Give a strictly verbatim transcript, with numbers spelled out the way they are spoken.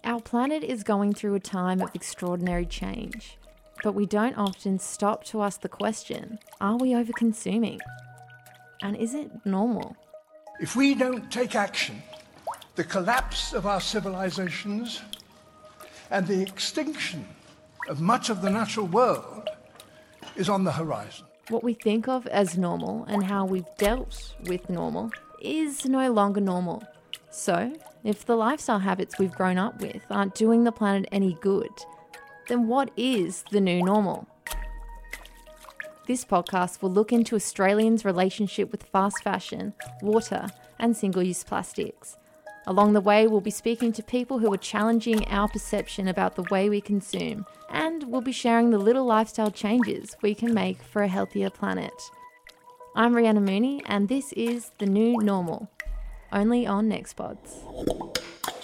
Our planet is going through a time of extraordinary change, but we don't often stop to ask the question, are we over-consuming? And is it normal? If we don't take action, the collapse of our civilizations and the extinction of much of the natural world is on the horizon. What we think of as normal and how we've dealt with normal is no longer normal. So, if the lifestyle habits we've grown up with aren't doing the planet any good, then what is the new normal? This podcast will look into Australians' relationship with fast fashion, water, and single-use plastics. Along the way, we'll be speaking to people who are challenging our perception about the way we consume, and we'll be sharing the little lifestyle changes we can make for a healthier planet. I'm Rhianna Mooney, and this is The New Normal, only on Nextpods.